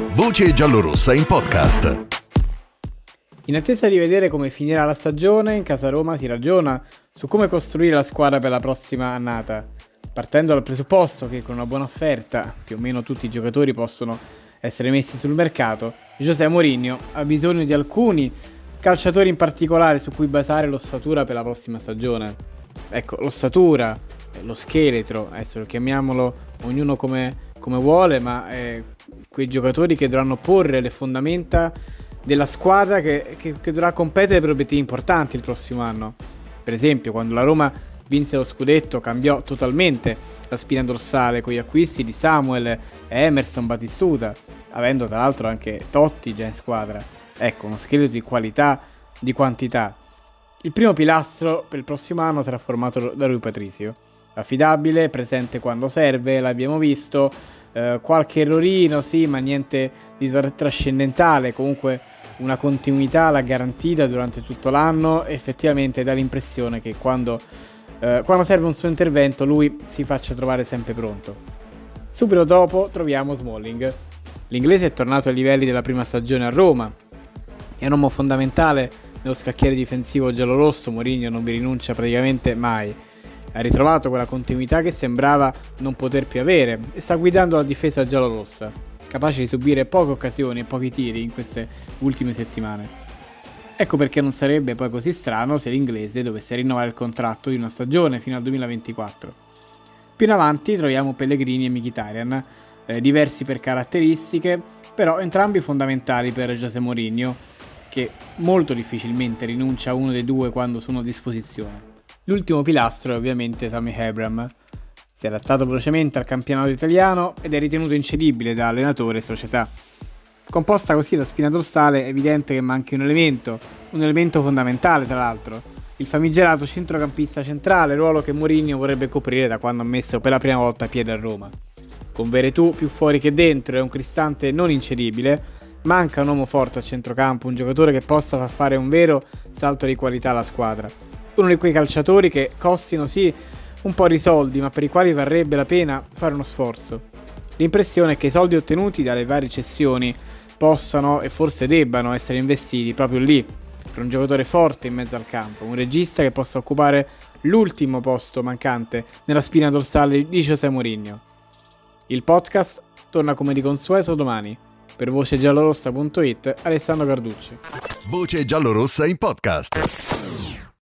Voce giallorossa in podcast. In attesa di vedere come finirà la stagione, in casa Roma si ragiona su come costruire la squadra per la prossima annata, partendo dal presupposto che con una buona offerta, più o meno tutti i giocatori possono essere messi sul mercato, José Mourinho ha bisogno di alcuni calciatori in particolare su cui basare l'ossatura per la prossima stagione. Ecco, l'ossatura, lo scheletro, adesso chiamiamolo ognuno come vuole, ma quei giocatori che dovranno porre le fondamenta della squadra che dovrà competere per obiettivi importanti il prossimo anno. Per esempio, quando la Roma vinse lo scudetto, cambiò totalmente la spina dorsale con gli acquisti di Samuel e Emerson Batistuta, avendo tra l'altro anche Totti già in squadra. Ecco, uno scheletro di qualità, di quantità. Il primo pilastro per il prossimo anno sarà formato da Rui Patricio. Affidabile, presente quando serve, l'abbiamo visto, qualche errorino sì, ma niente di trascendentale, comunque una continuità l'ha garantita durante tutto l'anno. Effettivamente dà l'impressione che quando serve un suo intervento lui si faccia trovare sempre pronto. Subito dopo troviamo Smalling. L'inglese è tornato ai livelli della prima stagione a Roma, è un uomo fondamentale nello scacchiere difensivo giallorosso. Mourinho non vi rinuncia praticamente mai. Ha ritrovato quella continuità che sembrava non poter più avere e sta guidando la difesa giallorossa, capace di subire poche occasioni e pochi tiri in queste ultime settimane. Ecco perché non sarebbe poi così strano se l'inglese dovesse rinnovare il contratto di una stagione fino al 2024. Più in avanti troviamo Pellegrini e Mkhitaryan, diversi per caratteristiche, però entrambi fondamentali per José Mourinho, che molto difficilmente rinuncia a uno dei due quando sono a disposizione. L'ultimo pilastro è ovviamente Tammy Abraham. Si è adattato velocemente al campionato italiano ed è ritenuto incedibile da allenatore e società. Composta così la spina dorsale è evidente che manchi un elemento fondamentale tra l'altro, il famigerato centrocampista centrale, ruolo che Mourinho vorrebbe coprire da quando ha messo per la prima volta piede a Roma. Con Veretout più fuori che dentro e un Cristante non incedibile, manca un uomo forte a centrocampo, un giocatore che possa far fare un vero salto di qualità alla squadra. Uno di quei calciatori che costino sì un po' di soldi, ma per i quali varrebbe la pena fare uno sforzo. L'impressione è che i soldi ottenuti dalle varie cessioni possano e forse debbano essere investiti proprio lì, per un giocatore forte in mezzo al campo, un regista che possa occupare l'ultimo posto mancante nella spina dorsale di José Mourinho. Il podcast torna come di consueto domani. Per vocegiallorossa.it, Alessandro Carducci. Voce giallorossa in podcast.